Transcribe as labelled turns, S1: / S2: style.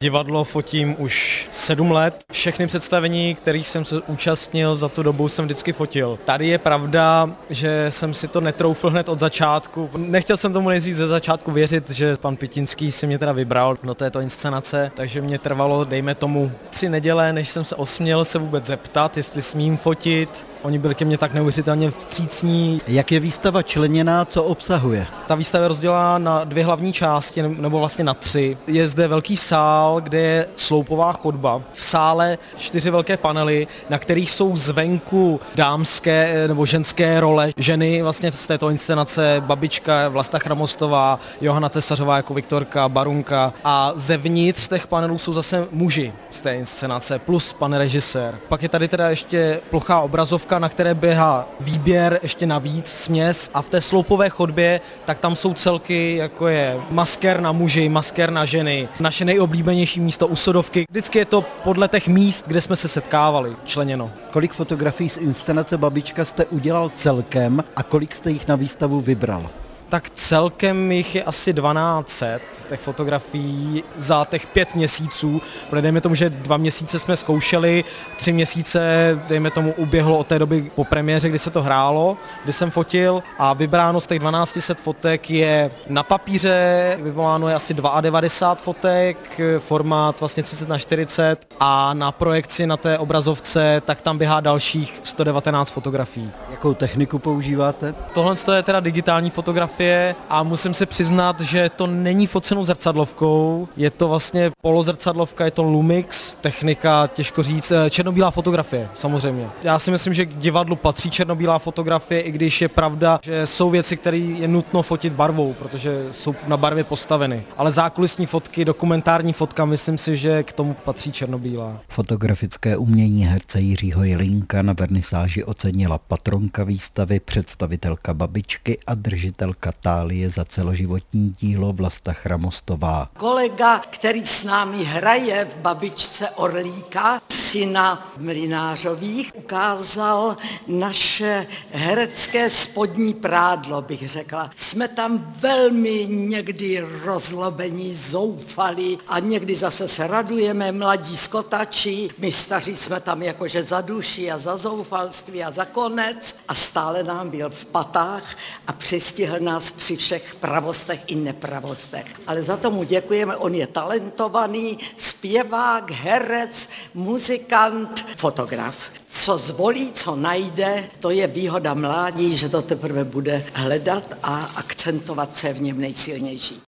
S1: Divadlo fotím už 7 let. Všechny představení, kterých jsem se účastnil za tu dobu, jsem vždycky fotil. Tady je pravda, že jsem si to netroufl hned od začátku. Nechtěl jsem tomu nejdřív ze začátku věřit, že pan Pitinský si mě teda vybral do této inscenace, takže mě trvalo, dejme tomu, 3 neděle, než jsem se osměl se vůbec zeptat, jestli smím fotit. Oni byli ke mně tak neuvěřitelně vstřícní.
S2: Jak je výstava členěná, co obsahuje?
S1: Ta výstava je rozdělena na 2 hlavní části, nebo vlastně na 3. Je zde velký sál, kde je sloupová chodba. V sále 4 velké panely, na kterých jsou zvenku dámské nebo ženské role. Ženy vlastně z této inscenace, babička Vlasta Chramostová, Johana Tesařová jako Viktorka, Barunka. A zevnitř těch panelů jsou zase muži z té inscenace, plus pan režisér. Pak je tady teda ještě plochá obrazovka, na které běhá výběr ještě navíc, směs, a v té sloupové chodbě tak tam jsou celky, jako je masker na muži, masker na ženy, naše nejoblíbenější místo u Sodovky. Vždycky je to podle těch míst, kde jsme se setkávali, členěno.
S2: Kolik fotografií z inscenace Babička jste udělal celkem a kolik jste jich na výstavu vybral?
S1: Tak celkem jich je asi 1200 těch fotografií za těch 5 měsíců. Dejme tomu, že 2 měsíce jsme zkoušeli, 3 měsíce, dejme tomu, uběhlo od té doby po premiéře, kdy se to hrálo, kdy jsem fotil, a vybráno z těch 1200 fotek je na papíře, vyvoláno je asi 92 fotek, formát vlastně 30x40, a na projekci na té obrazovce tak tam běhá dalších 119 fotografií.
S2: Jakou techniku používáte?
S1: Tohle je teda digitální fotografie a musím si přiznat, že to není focenou zrcadlovkou, je to vlastně polozrcadlovka, je to Lumix, technika, těžko říct, černobílá fotografie, samozřejmě. Já si myslím, že k divadlu patří černobílá fotografie, i když je pravda, že jsou věci, které je nutno fotit barvou, protože jsou na barvě postaveny. Ale zákulisní fotky, dokumentární fotka, myslím si, že k tomu patří černobílá.
S2: Fotografické umění herce Jiřího Jelínka na vernisáži ocenila patronka výstavy, představitelka Babičky a držitelka tálie za celoživotní dílo Vlasta Chramostová.
S3: Kolega, který s námi hraje v Babičce Orlíka, syna Mlynářových, ukázal naše herecké spodní prádlo, bych řekla. Jsme tam velmi někdy rozlobení, zoufalí a někdy zase se radujeme, mladí skotači. My staří jsme tam jakože za duši a za zoufalství a za konec, a stále nám byl v patách a přistihl nás při všech pravostech i nepravostech. Ale za tomu děkujeme, on je talentovaný zpěvák, herec, muzikant, fotograf. Co zvolí, co najde, to je výhoda mládí, že to teprve bude hledat a akcentovat, co je v něm nejsilnější.